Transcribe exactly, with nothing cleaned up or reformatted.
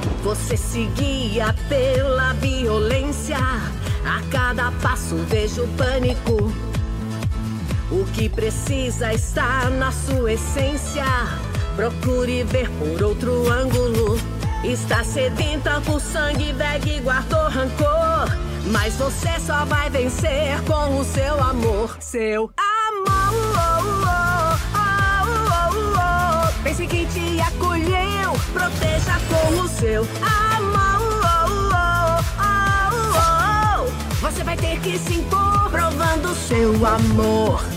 Você se guia pela violência. A cada passo vejo pânico. O que precisa está na sua essência. Procure ver por outro ângulo. Está sedenta por sangue, bag guardou rancor. Mas você só vai vencer com o seu amor. Seu amor. Oh, oh, oh, oh. Pense que te acolheu. Proteja com o seu amor. Oh, oh, oh, oh. Você vai ter que se impor, provando seu amor.